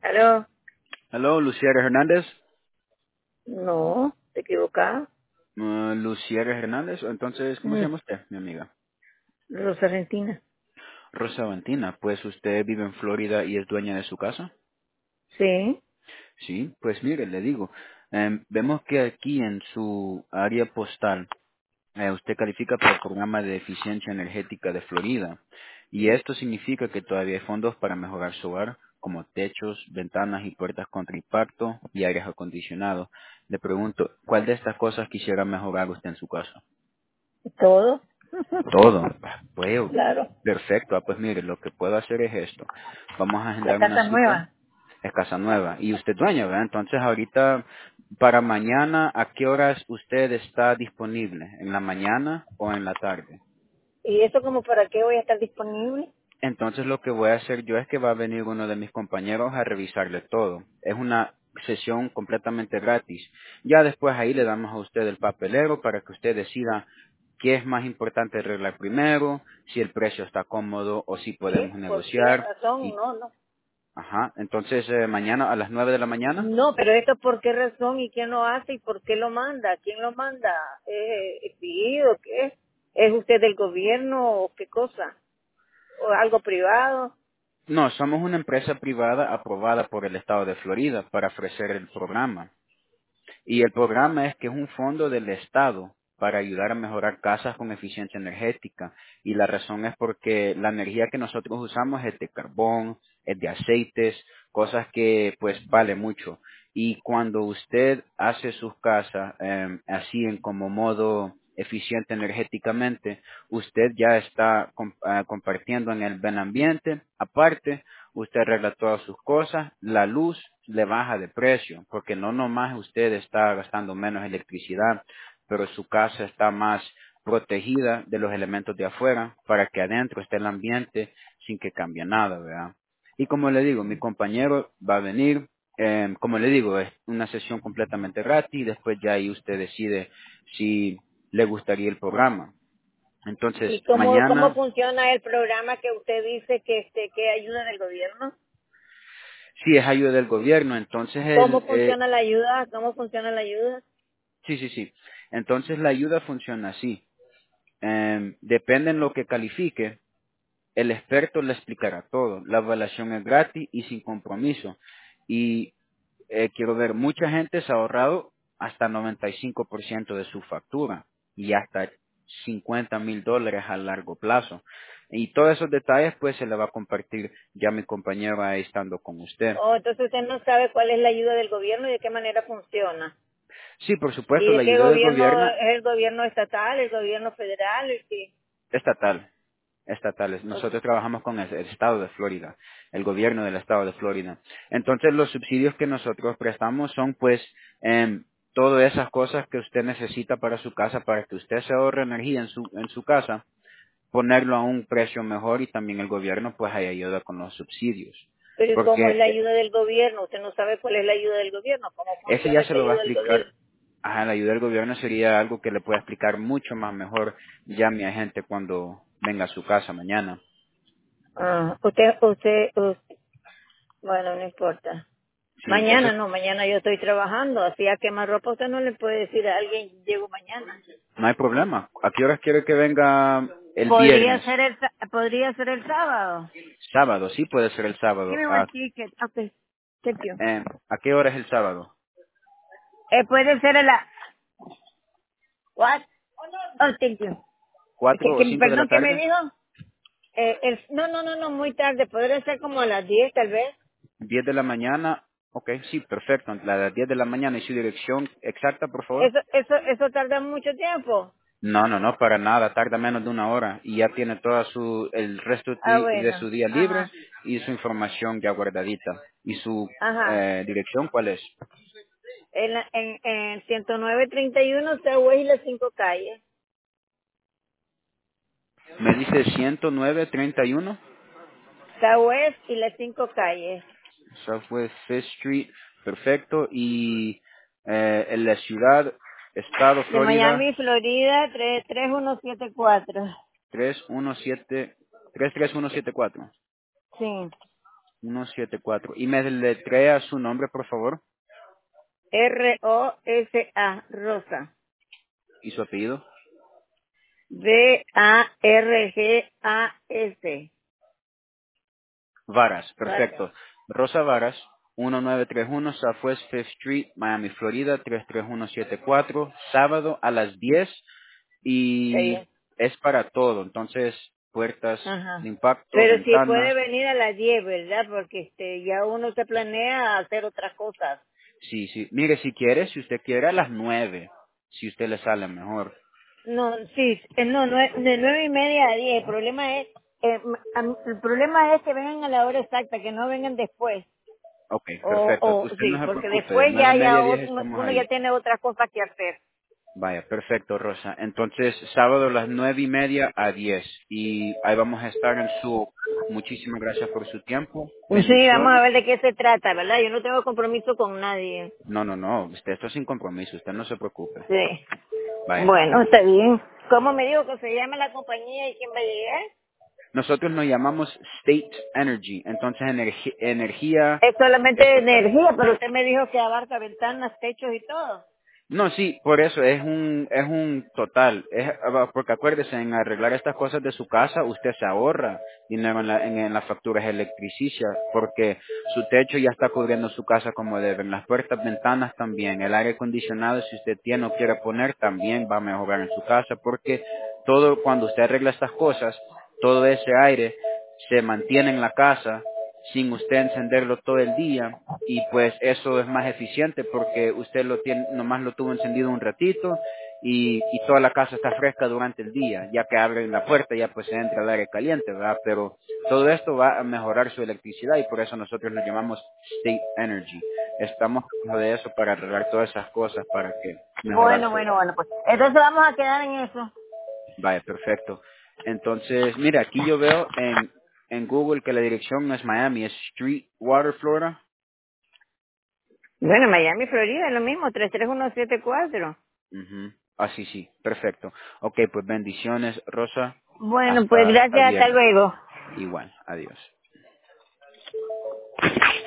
¿Aló? Hello, Luciana Hernández. No, te equivocaba. Luciana Hernández. Entonces, ¿cómo se Mm, llama usted, mi amiga? Rosa Argentina. Rosa Valentina. Pues usted vive en Florida y es dueña de su casa. Sí. Sí, pues mire, le digo, vemos que aquí en su área postal usted califica para el programa de eficiencia energética de Florida y esto significa que todavía hay fondos para mejorar su hogar como techos, ventanas y puertas contra impacto y aires acondicionados. Le pregunto, ¿cuál de estas cosas quisiera mejorar usted en su casa? ¿Todo? Todo. Pues, Claro. perfecto. Pues mire, lo que puedo hacer es esto. Vamos a La agendar una casa cita. nueva. Es casa nueva. Y usted dueña, ¿verdad? Entonces ahorita, para mañana, ¿a qué horas usted está disponible? ¿En la mañana o en la tarde? ¿Y eso como para qué voy a estar disponible? Entonces lo que voy a hacer yo es que va a venir uno de mis compañeros a revisarle todo. Es una sesión completamente gratis. Ya después ahí le damos a usted el papelero para que usted decida qué es más importante arreglar primero, si el precio está cómodo o si podemos Sí, por qué negociar. razón, Y, no, no. ajá, entonces mañana a las 9 de la mañana. No, pero esto por qué razón y quién lo hace y por qué lo manda, quién lo manda, exigido, qué es usted del gobierno o qué cosa, o algo privado. No, somos una empresa privada aprobada por el estado de Florida para ofrecer el programa. Y el programa es que es un fondo del Estado para ayudar a mejorar casas con eficiencia energética. Y la razón es porque la energía que nosotros usamos es de carbón, es de aceites, cosas que pues vale mucho. Y cuando usted hace sus casas así en como modo eficiente energéticamente, usted ya está compartiendo en el buen ambiente. Aparte, usted arregla todas sus cosas, la luz le baja de precio, porque no nomás usted está gastando menos electricidad, pero su casa está más protegida de los elementos de afuera para que adentro esté el ambiente sin que cambie nada, ¿verdad? Y como le digo, mi compañero va a venir, como le digo, es una sesión completamente gratis y después ya ahí usted decide si le gustaría el programa. Entonces, ¿Y cómo mañana, funciona el programa que usted dice que ayuda del gobierno? si es ayuda del gobierno, entonces ¿Cómo funciona la ayuda? ¿Cómo funciona la ayuda? sí, sí, sí. Entonces la ayuda funciona así. Depende en lo que califique, el experto le explicará todo. La evaluación es gratis y sin compromiso. Y quiero ver, mucha gente se ha ahorrado hasta 95% de su factura y hasta $50,000 a largo plazo. Y todos esos detalles pues se le va a compartir ya mi compañero ahí estando con usted. Oh, entonces usted no sabe cuál es la ayuda del gobierno y de qué manera funciona. Sí, por ¿Y supuesto, de la qué ayuda del gobierno gobierno es el gobierno estatal, el gobierno federal? El que... estatal. Estatales. o- Nosotros trabajamos con el estado de Florida, el gobierno del estado de Florida. Entonces los subsidios que nosotros prestamos son pues todas esas cosas que usted necesita para su casa, para que usted se ahorre energía en su casa, ponerlo a un precio mejor y también el gobierno pues ahí ayuda con los subsidios. pero ¿y cómo es Porque la ayuda del gobierno? Usted no sabe cuál es la ayuda del gobierno, cómo ese funciona ya se esa lo va a ayuda del explicar. gobierno. Ajá, la ayuda del gobierno sería algo que le pueda explicar mucho más mejor ya mi agente cuando venga a su casa mañana. Ah, bueno, no importa. Sí, eso Mañana yo estoy trabajando, así a quemarropa usted no le puede decir a alguien, llego mañana. no hay problema. ¿A qué horas quiere que venga el viernes? Podría ser el sábado. Sábado, sí puede ser el sábado. Give me one ticket. Okay. Thank you. ¿A qué hora es el sábado? Puede ser a la... What? Oh, thank you. ¿Cuatro o cinco de la Perdón, ¿qué me tarde? dijo? No, muy tarde. Podría ser como a las 10 tal vez. 10 de la mañana. Ok, sí, perfecto. La de 10 de la mañana y su dirección exacta, por favor. Eso tarda mucho tiempo. No, no, no, para nada. Tarda menos de una hora y ya tiene el resto Ah, de bueno. su día libre Ajá. y su información ya guardadita. ¿Y su Ajá. dirección cuál es? En 109-31 Southwest y las 5 calles. Me dice 109-31. Southwest y las 5 calles. Southwest Fifth Street, perfecto. Y en la ciudad, estado De Florida, Miami, Florida, 33174. 317, 33174. Sí. 174. ¿Y me deletrea su nombre, por favor? Rosa, Rosa. ¿Y su apellido? Vargas. Varas, Vargas. perfecto. Rosa Varas, 1931 Southwest Fifth Street, Miami, Florida, 33174, sábado a las 10 Está y bien. es para todo. Entonces, puertas de Ajá. impacto, Pero si puede ventanas. venir a las 10, ¿verdad? Porque ya uno se planea hacer otras cosas. Sí, sí. Mire, si quiere, si usted quiere a las 9, si usted le sale mejor. No, sí, no, de 9:30 a 10. El problema es que vengan a la hora exacta, que no vengan después. Ok, perfecto. Usted no Sí, se porque preocupe, de después 9:30 a 10 estamos uno ya ahí. tiene otras cosas que hacer. Vaya, perfecto, Rosa. Entonces, sábado a las 9:30 a 10. Y ahí vamos a estar en su... Muchísimas gracias por su tiempo. Sí, vamos a Bendiciones. ver de qué se trata, ¿verdad? Yo no tengo compromiso con nadie. No, no, no. Usted está sin compromiso. Usted no se preocupe. Sí. Vaya. Bueno, está bien. ¿Cómo me dijo que se llama la compañía y quién va a llegar? Nosotros nos llamamos State Energy. Entonces, energía Es solamente estatal. energía, pero usted me dijo que abarca ventanas, techos y todo. No, sí, por eso es un total. Porque acuérdese, en arreglar estas cosas de su casa, usted se ahorra dinero en las facturas electricias, porque su techo ya está cubriendo su casa como deben, las puertas, ventanas también, el aire acondicionado, si usted tiene o quiere poner, también va a mejorar en su casa, porque todo, cuando usted arregla estas cosas, todo ese aire se mantiene en la casa sin usted encenderlo todo el día y pues eso es más eficiente porque usted lo tiene, nomás lo tuvo encendido un ratito y toda la casa está fresca durante el día, ya que abren la puerta ya pues se entra el aire caliente, ¿verdad? Pero todo esto va a mejorar su electricidad y por eso nosotros lo llamamos State Energy. Estamos hablando de eso para arreglar todas esas cosas para que mejorar Bueno, su bueno, hogar. bueno, pues entonces vamos a quedar en eso. Vaya, perfecto. Entonces, mira, aquí yo veo en Google que la dirección no es Miami, es Streetwater, Florida. Bueno, Miami, Florida, es lo mismo, 33174. Ujú. Ah, sí, sí, perfecto. Ok, pues bendiciones, Rosa. Bueno, pues Hasta gracias, hasta viernes. luego. Igual, adiós.